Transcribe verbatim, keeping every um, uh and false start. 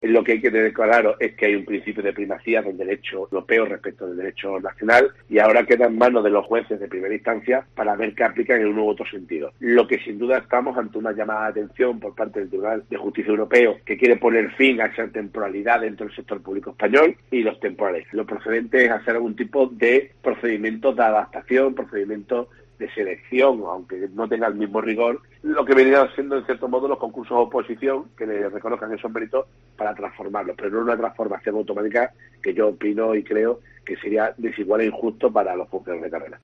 Lo que hay que tener claro es que hay un principio de primacía del derecho europeo respecto del derecho nacional y ahora queda en manos de los jueces de primera instancia para ver qué aplican en un u otro sentido. Lo que sin duda estamos ante una llamada de atención por parte del Tribunal de Justicia Europeo que quiere poner fin a esa temporalidad dentro del sector público español y los temporales. Lo procedente es hacer algún tipo de procedimientos de adaptación, procedimientos de selección, aunque no tenga el mismo rigor, lo que venían siendo en cierto modo los concursos de oposición, que le reconozcan esos méritos para transformarlos, pero no una transformación automática que yo opino y creo que sería desigual e injusto para los funcionarios de carrera.